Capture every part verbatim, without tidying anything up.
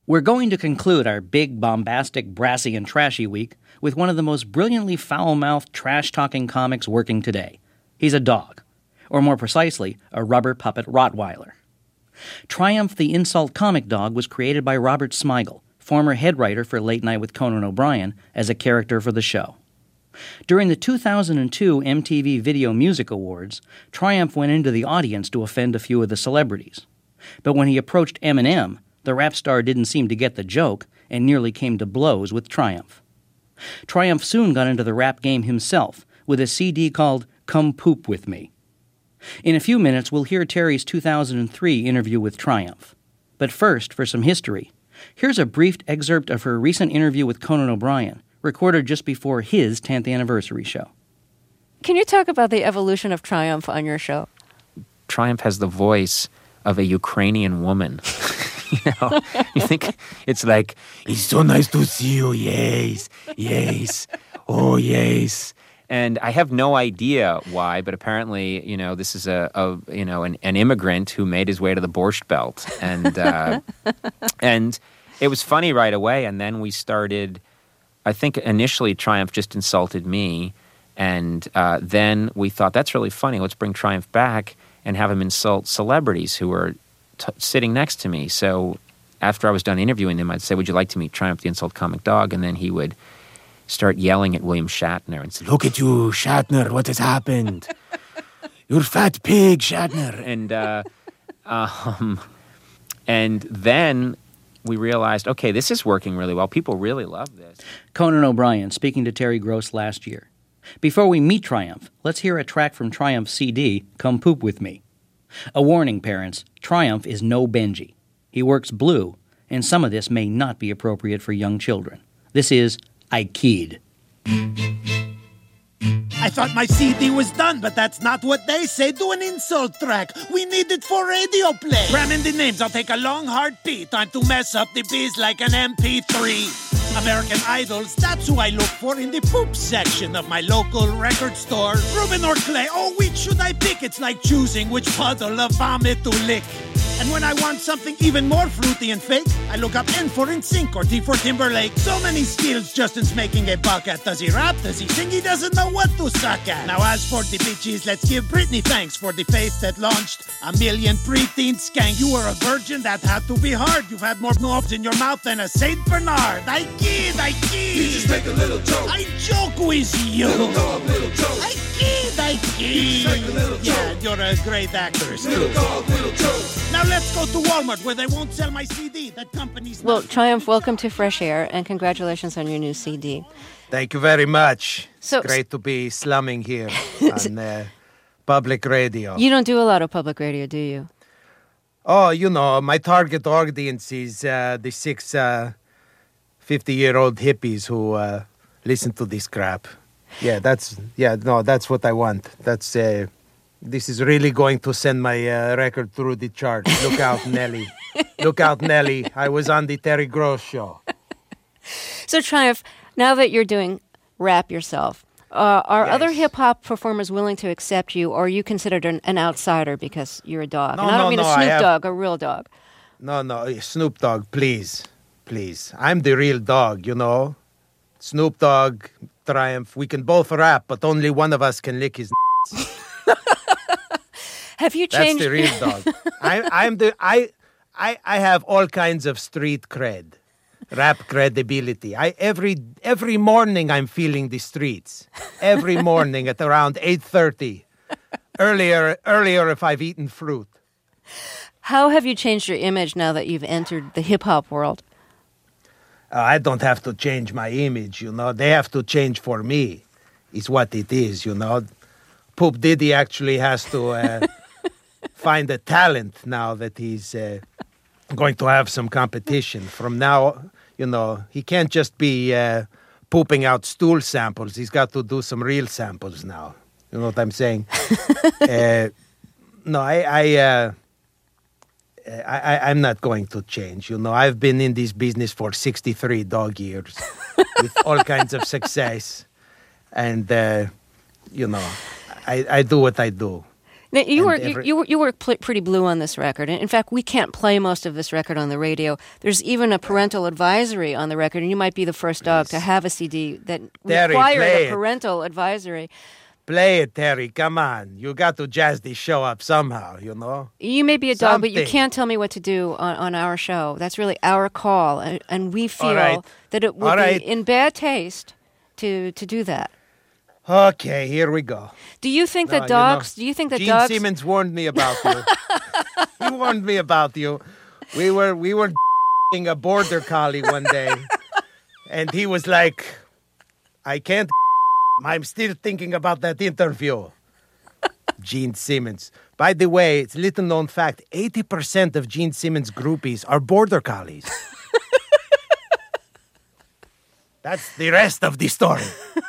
We're going to conclude our big, bombastic, brassy, and trashy week with one of the most brilliantly foul-mouthed, trash-talking comics working today. He's a dog, or more precisely, a rubber puppet Rottweiler. Triumph the Insult Comic Dog was created by Robert Smigel, former head writer for Late Night with Conan O'Brien, as a character for the show. During the two thousand two M T V Video Music Awards, Triumph went into the audience to offend a few of the celebrities. But when he approached Eminem, the rap star didn't seem to get the joke and nearly came to blows with Triumph. Triumph soon got into the rap game himself with a C D called Come Poop With Me. In a few minutes, we'll hear Terry's two thousand three interview with Triumph. But first, for some history, here's a brief excerpt of her recent interview with Conan O'Brien, recorded just before his tenth anniversary show. Can you talk about the evolution of Triumph on your show? Triumph has the voice of a Ukrainian woman. You know, you think it's like, it's so nice to see you, yes, yes, oh, yes. And I have no idea why, but apparently, you know, this is a, a you know, an, an immigrant who made his way to the Borscht Belt. And, uh, and it was funny right away. And then we started, I think initially Triumph just insulted me. And uh, then we thought, that's really funny. Let's bring Triumph back and have him insult celebrities who were T- sitting next to me. So after I was done interviewing him, I'd say, would you like to meet Triumph the Insult Comic Dog? And then he would start yelling at William Shatner and say, look at you, Shatner, what has happened? You're fat pig, Shatner. And, uh, um, and then we realized, okay, this is working really well. People really love this. Conan O'Brien speaking to Terry Gross last year. Before we meet Triumph, let's hear a track from Triumph's C D, Come Poop With Me. A warning, parents, Triumph is no Benji. He works blue, and some of this may not be appropriate for young children. This is I Kid. I thought my C D was done, but that's not what they say. Do an insult track. We need it for radio play. Ram in the names. I'll take a long, hard pee. Time to mess up the biz like an M P three. American Idols, that's who I look for in the poop section of my local record store. Ruben or Clay, oh, which should I pick? It's like choosing which puddle of vomit to lick. And when I want something even more fruity and fake, I look up N for N Sync or T for Timberlake. So many skills Justin's making a buck at. Does he rap? Does he sing? He doesn't know what to suck at. Now as for the bitches, let's give Britney thanks for the face that launched a million preteen skank. You were a virgin, that had to be hard. You've had more knobs in your mouth than a Saint Bernard. I kid, I kid. You just make a little joke. I joke with you. Little dog, little joke. I kid, I kid. You just make a little joke. Yeah, you're a great actor. Little dog, little joke. Now let's go to Walmart where they won't sell my C D. That company's Well, not- Triumph, welcome to Fresh Air, and congratulations on your new C D. Thank you very much. So- It's great to be slumming here on uh, public radio. You don't do a lot of public radio, do you? Oh, you know, my target audience is uh, the six uh, fifty-year-old hippies who uh, listen to this crap. Yeah, that's yeah, no, that's what I want. That's uh, this is really going to send my uh, record through the charts. Look out, Nelly. Look out, Nelly. I was on the Terry Gross show. So, Triumph, now that you're doing rap yourself, uh, are Yes. other hip-hop performers willing to accept you, or are you considered an, an outsider because you're a dog? No, and I don't no, mean no, a I Snoop have- Dogg, a real dog. No, no, Snoop Dogg, please, please. I'm the real dog, you know. Snoop Dogg, Triumph, we can both rap, but only one of us can lick his Have you That's changed? the real dog. I, I'm the I, I, I have all kinds of street cred, rap credibility. I every every morning I'm feeling the streets. Every morning at around eight thirty. Earlier, earlier if I've eaten fruit. How have you changed your image now that you've entered the hip-hop world? Uh, I don't have to change my image, you know. They have to change for me. Is what it is, you know. Poop Diddy actually has to uh, find a talent now that he's uh, going to have some competition. From now, you know, he can't just be uh, pooping out stool samples. He's got to do some real samples now. You know what I'm saying? uh, no, I, I, uh, I, I, I'm not going to change. You know, I've been in this business for sixty-three dog years with all kinds of success. And, uh, you know, I, I do what I do. Now, you And were every- you, you were you were pl- pretty blue on this record. In fact, we can't play most of this record on the radio. There's even a parental advisory on the record, and you might be the first dog to have a C D that Terry, required play a it. parental advisory. Play it, Terry. Come on. You got to jazz this show up somehow, you know? You may be a dog, but you Something. can't tell me what to do on, on our show. That's really our call, and, and we feel right. that it would All be right. in bad taste to to do that. Okay, here we go. Do you think No, that you know, dogs? do you think that Gene dogs? Simmons warned me about you. He warned me about you. We were we were a border collie one day, and he was like, "I can't. I'm still thinking about that interview." Gene Simmons. By the way, it's a little known fact: eighty percent of Gene Simmons groupies are border collies. That's the rest of the story.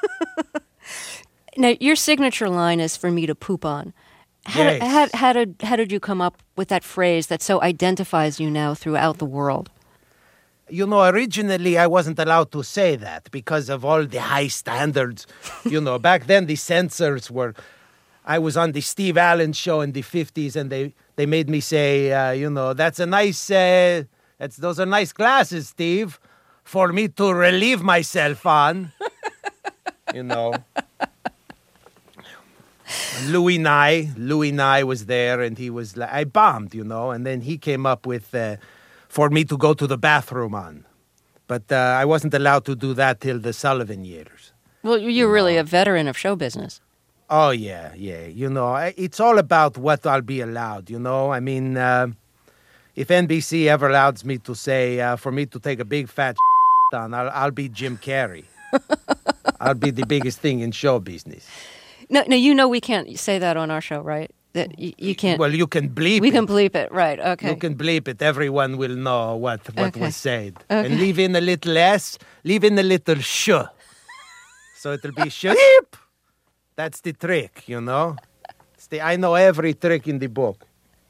Now, your signature line is for me to poop on. How, Yes. how, how did how did you come up with that phrase that so identifies you now throughout the world? You know, originally I wasn't allowed to say that because of all the high standards. You know, back then the censors were. I was on the Steve Allen show in the fifties, and they, they made me say, uh, you know, that's a nice, uh, that's those are nice glasses, Steve, for me to relieve myself on. You know. Louis Nye, Louis Nye was there, and he was like, I bombed, you know, and then he came up with, uh, for me to go to the bathroom on. But uh, I wasn't allowed to do that till the Sullivan years. Well, you're really a veteran of show business. Oh, yeah, yeah. You know, I- it's all about what I'll be allowed, you know. I mean, uh, if N B C ever allows me to say, uh, for me to take a big fat on, I'll, I'll be Jim Carrey. I'll be the biggest thing in show business. No, no, you know we can't say that on our show, right? That you, you can't. Well, you can bleep we it. can bleep it, right? Okay. You can bleep it. Everyone will know what, what Okay. was said. Okay. And leave in a little S, leave in a little sh. So it'll be sh. That's the trick, you know? It's the, I know every trick in the book.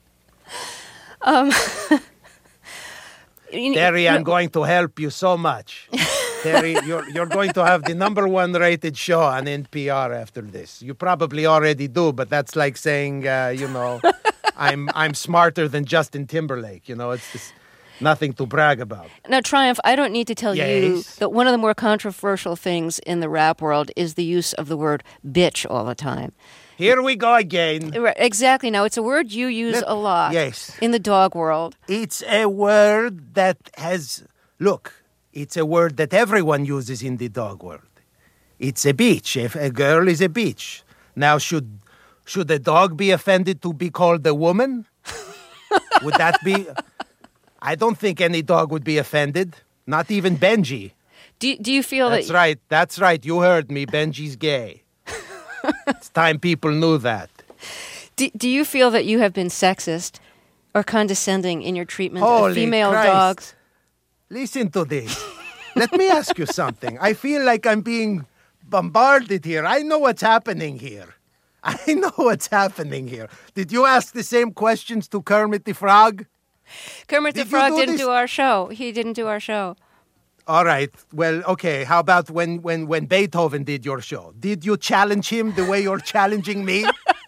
You- Terry, no, I'm going to help you so much. Terry, you're, you're going to have the number one rated show on N P R after this. You probably already do, but that's like saying, uh, you know, I'm I'm smarter than Justin Timberlake. You know, it's just nothing to brag about. Now, Triumph, I don't need to tell you Yes. that one of the more controversial things in the rap world is the use of the word bitch all the time. Here we go again. Right, exactly. Now, it's a word you use Let- a lot yes. in the dog world. It's a word that has, look, it's a word that everyone uses in the dog world. It's a bitch. If a girl is a bitch. Now, should should a dog be offended to be called a woman? Would that be? I don't think any dog would be offended. Not even Benji. Do, do you feel That's that right. That's right. You heard me. Benji's gay. It's time people knew that. do, do you feel that you have been sexist or condescending in your treatment Holy of female Christ. dogs? Listen to this. Let me ask you something. I feel like I'm being bombarded here. I know what's happening here. I know what's happening here. Did you ask the same questions to Kermit the Frog? Kermit the Did you Frog do didn't this? do our show. He didn't do our show. All right. Well, okay. How about when, when, when Beethoven did your show? Did you challenge him the way you're challenging me?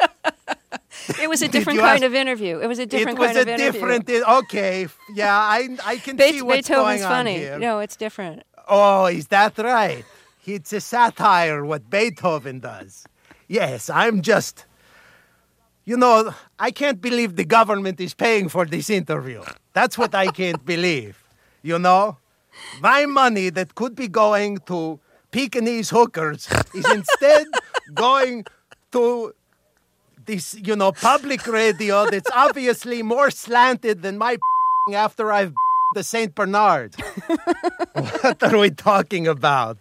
It was a Did different you kind ask- of interview. It was a different it was kind a of interview. different. Okay. Yeah, I I can Be- see what's Beethoven's going on funny. here. No, it's different. Oh, is that right? It's a satire what Beethoven does. Yes, I'm just. You know, I can't believe the government is paying for this interview. That's what I can't believe. You know? My money that could be going to Pekingese hookers is instead going to this, you know, public radio that's obviously more slanted than my after I've the Saint Bernard. What are we talking about?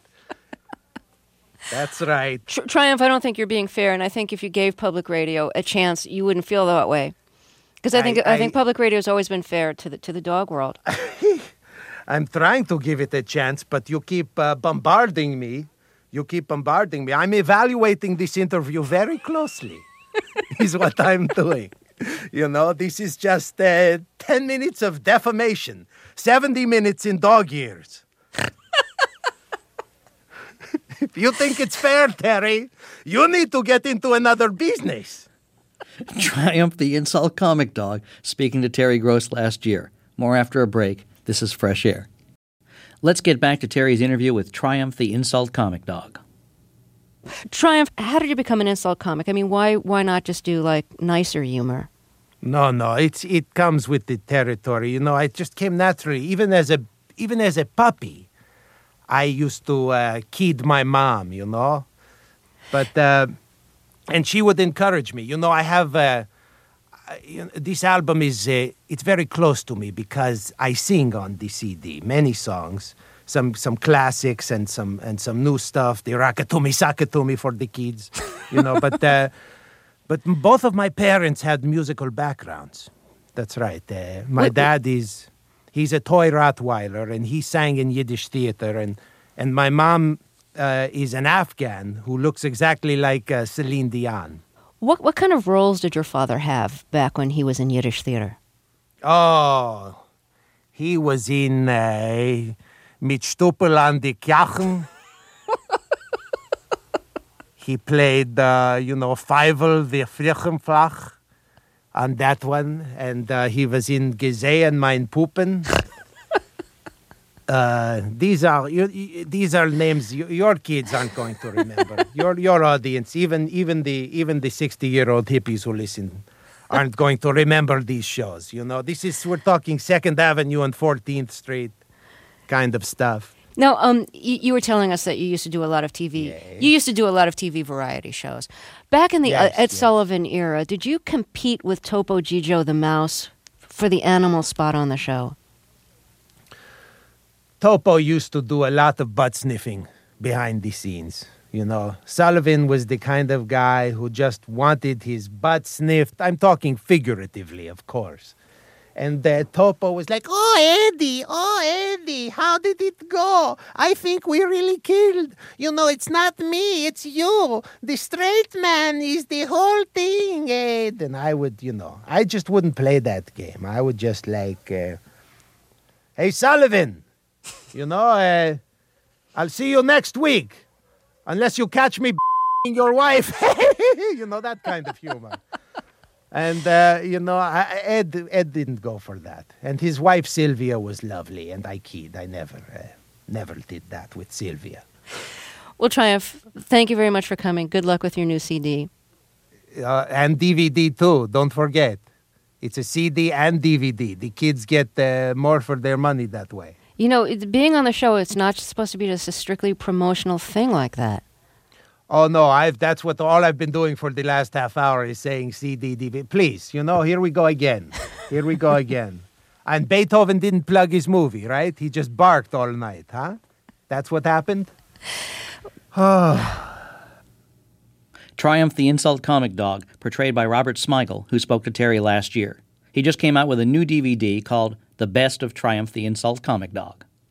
That's right. Tr- Triumph, I don't think you're being fair, and I think if you gave public radio a chance, you wouldn't feel that way. Because I think I- I, think I- public radio has always been fair to the to the dog world. I'm trying to give it a chance, but you keep uh, bombarding me. You keep bombarding me. I'm evaluating this interview very closely, is what I'm doing. You know, this is just uh, ten minutes of defamation, seventy minutes in dog years. If you think it's fair, Terry, you need to get into another business. Triumph the Insult Comic Dog, speaking to Terry Gross last year. More after a break. This is Fresh Air. Let's get back to Terry's interview with Triumph the Insult Comic Dog. Triumph, how did you become an insult comic? I mean, why why not just do, like, nicer humor? No, no, it's it comes with the territory. You know, I just came naturally. Even as a even as a puppy, I used to uh, kid my mom. You know, but uh, and she would encourage me. You know, I have uh, you know, this album is uh, it's very close to me because I sing on the C D many songs, some some classics and some and some new stuff. The Rakatumi Sakatumi for the kids, you know, but. Uh, But both of my parents had musical backgrounds. That's right. Uh, my What- dad is, he's a toy Rottweiler, and he sang in Yiddish theater. And, and my mom uh, is an Afghan who looks exactly like uh, Celine Dion. What what kind of roles did your father have back when he was in Yiddish theater? Oh, he was in uh, Mit Stuppel an die Kjachen. He played, uh, you know, Feivel, the Flichenflach on that one. And uh, he was in Gesehen mein Puppen. uh, these are you, you- these are names you, your kids aren't going to remember. your your audience, even even the even the sixty-year-old hippies who listen, aren't going to remember these shows. You know, this is we're talking Second Avenue and fourteenth Street kind of stuff. No, um, you, you were telling us that you used to do a lot of T V. You used to do a lot of T V variety shows. Back in the Yes, uh, Ed yes. Sullivan era, did you compete with Topo Gigio the mouse for the animal spot on the show? Topo used to do a lot of butt sniffing behind the scenes. You know, Sullivan was the kind of guy who just wanted his butt sniffed. I'm talking figuratively, of course. And uh, Topo was like, "Oh, Eddie, oh, Eddie, how did it go? I think we really killed. You know, it's not me, it's you. The straight man is the whole thing, Ed." And I would, you know, I just wouldn't play that game. I would just like, uh, "Hey, Sullivan, you know, uh, I'll see you next week. Unless you catch me your wife." You know, that kind of humor. And, uh, you know, I, Ed Ed didn't go for that. And his wife, Sylvia, was lovely. And I kid, I never, uh, never did that with Sylvia. Well, Triumph, thank you very much for coming. Good luck with your new C D. Uh, and D V D, too, don't forget. It's a C D and D V D. The kids get uh, more for their money that way. You know, it, being on the show, it's not supposed to be just a strictly promotional thing like that. Oh, no, I've, that's what all I've been doing for the last half hour is saying C D, D V D. Please, you know, here we go again. Here we go again. And Beethoven didn't plug his movie, right? He just barked all night, huh? That's what happened? Triumph the Insult Comic Dog, portrayed by Robert Smigel, who spoke to Terry last year. He just came out with a new D V D called The Best of Triumph the Insult Comic Dog.